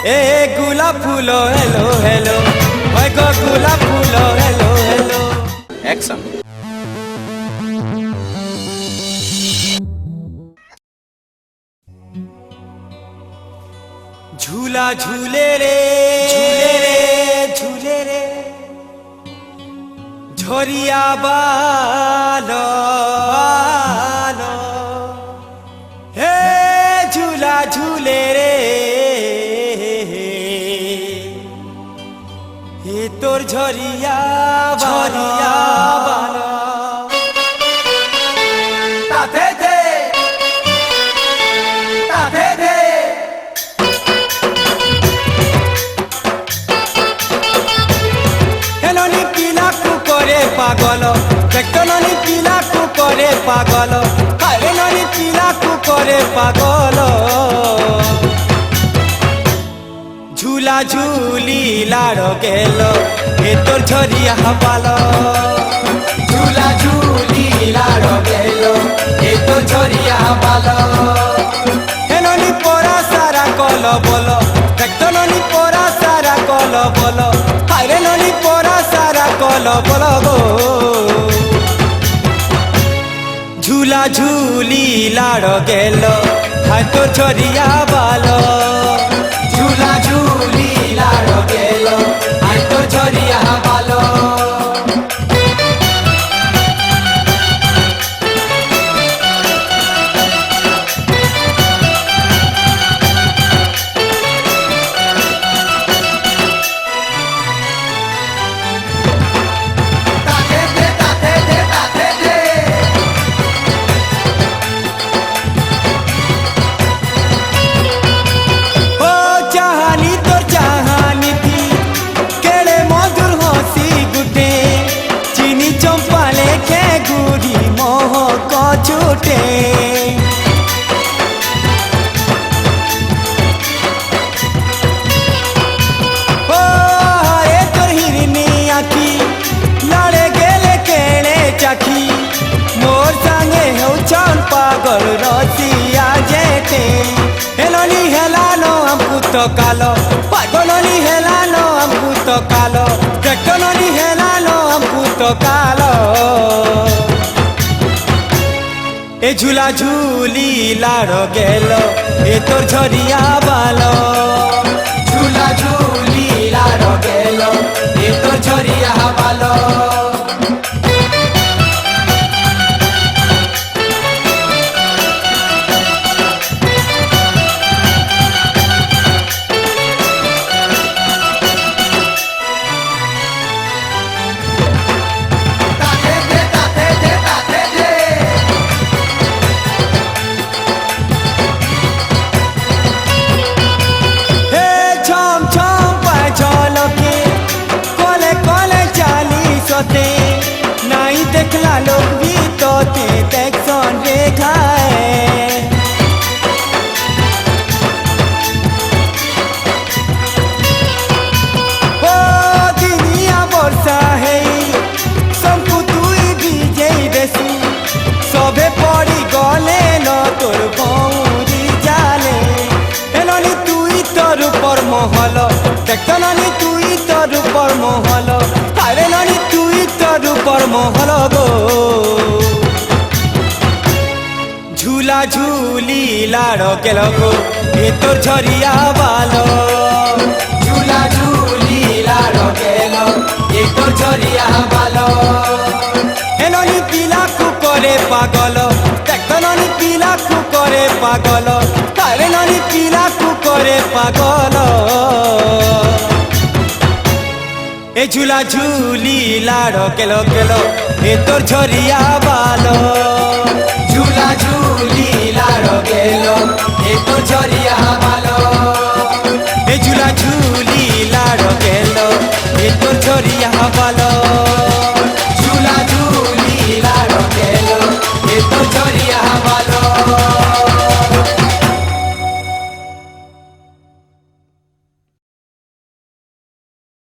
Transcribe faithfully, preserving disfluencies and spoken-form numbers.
এ গোলাপ ফুল hello hello ওই গো গোলাপ ফুল হেলো হেলো অ্যাকশন। ঝুলা ঝুলে রে ঝুলে রে ঝুলে রে ঝরিয়া বালো বালো হে ঝুলা ঝুলে রে হে তোর ঝরিয়া ঝরিয়া বালো তাতে দে তাতে দে হেলনি পিলাকু করে পাগল দেখলনি পিলাকু করে পাগল হেলনি পিলাকু করে পাগল ঝুলা ঝুলি লাড় গেল এ তোর ঝরিয়া বাল ঝুলা ঝুলি লাড় গেল এ তোর ঝরিয়া বাল হেলনি পরা সারা কল বল দেখলনি পরা সারা কল বল হাইরে ননি পরা সারা কল বল গো ঝুলা ঝুলি লাড় গেল হায় তোর ঝরিয়া বাল ঝুলা ঝুলি লাড় গেল হায় তোর ঝরিয়া বাল छूटे ओ हरे तोर हिरनी आखी लड़े गेले केले चाखी मोर संगे हो छन पागल रसिया जेते हेलनी हेलानो हमकु तो कालो पागलनी हेलानो हमकु तो कालो देखलनी हेलानो हमकु तो कालो ए झूला झूली लाड़ गेल ए तोर झरिया बाल झूला झूली लाड़ गेल ए तोर झरिया बाल नहीं देखला लोग भी तो ते देखसन रेखाए ओ दुनिया वर्षा है संपु तुई बीजे बेसु सबे पड़ी गले न तोर भौरी जाले हेलनी तुई तोर पर महल देखलनी तुई तोर पर महल हारे ननी तुई तोर पर महल गो झूला झूली लाड़ गेल गो ए तोर झरिया बाल झूला झूली लाड़ गेल ए तोर झरिया बाल हेलनी पिलाकु करे पागल देखलनी पिलाकु करे पागल हारे ननी पिलाकु करे पागल ए झूला झूली लाड़ गेल गेल ए तोर झरिया बाल।